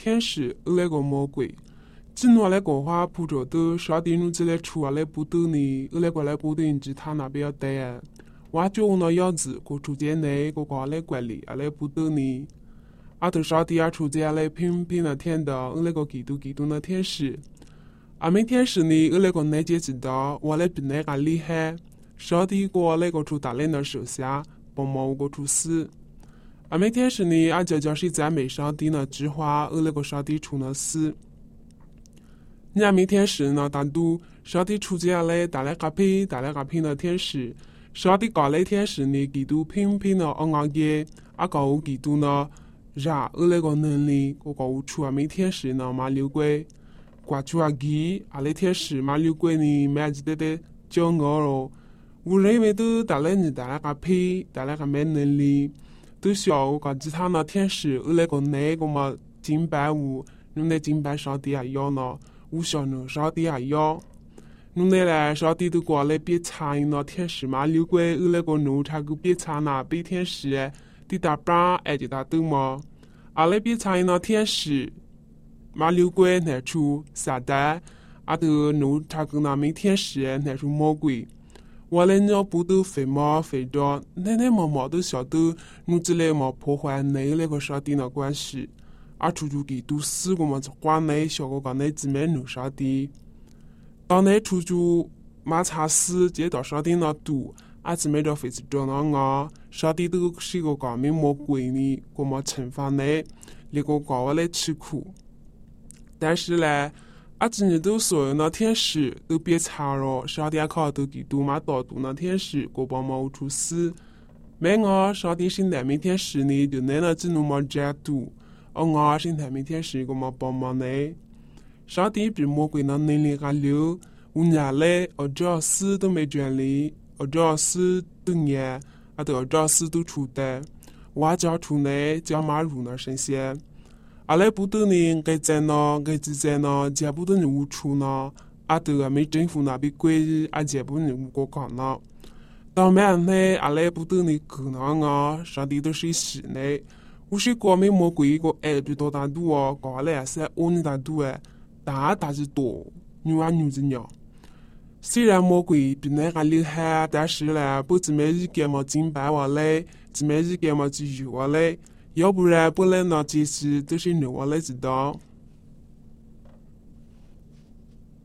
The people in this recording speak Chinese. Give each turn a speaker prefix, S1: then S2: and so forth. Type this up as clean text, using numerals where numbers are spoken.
S1: 天使那个魔鬼。进入那个话普着的上帝努起来出来不得呢，那个来不得知他那边要带。我就那样子，个出见内个个来管理，来不得呢。阿头上帝出见来平平的天的，那个基督的天使。每天使呢，那个内接知道，我来比那个厉害。上帝个那个出大人的手下，帮忙个出事。每天使呢，就是赞美上帝呢，之话，那个上帝出了事。每天使呢，单独上帝出见来，带来个屁的天使。上帝搞来天使呢，基督平平的嘅，搞基督呢，那个能力，个出每天使呢，马六鬼。挂出基，那天使马六鬼呢，没记得骄傲咯。我认为都带来个屁，带来个没能力，都需要个其他的天使，那个嘛敬拜我，用来敬拜上帝要呢，我想呢上帝要，用来上帝都过来别参呢天使马六鬼，那个奴才个别参那别天使，滴打巴就打都嘛，那别参呢天使。马六鬼乃出撒旦，的奴才跟那每天使乃出魔鬼。我来鸟不都飞毛飞着，奶毛都晓得，奴之类毛破坏那个上帝的关系，出去给都死个么子话内小个个内姊妹奴上帝。当内出去马查死接到上帝那堵，姊妹着飞去着那上帝都是个个没魔鬼呢，个么惩罚内，那个个我来吃苦。但是呢，今日都所有的天使都别查了，上帝靠都给都马导读那天使个帮忙出事。每上帝现在每天使呢，就那只能么这读，现在每天使个么帮忙呢。上帝比魔鬼那能力还溜，我伢嘞，这要死都没权利，这要死都年，这要死都出的，我家出呢，叫马入那神仙。来不得呢，该在呢，该自在呢，见不得你无处呢，都没政府那边规，见不你无国港呢。当然呢，来不得你可能上帝都是死呢。我是国没魔鬼个比多大度搞来是你大度大是多，女子鸟。虽然魔鬼比那个厉害，但是呢，不怎么一个么敬拜我嘞，怎么一个么去有我嘞。要不然本来那这些都是我来知道。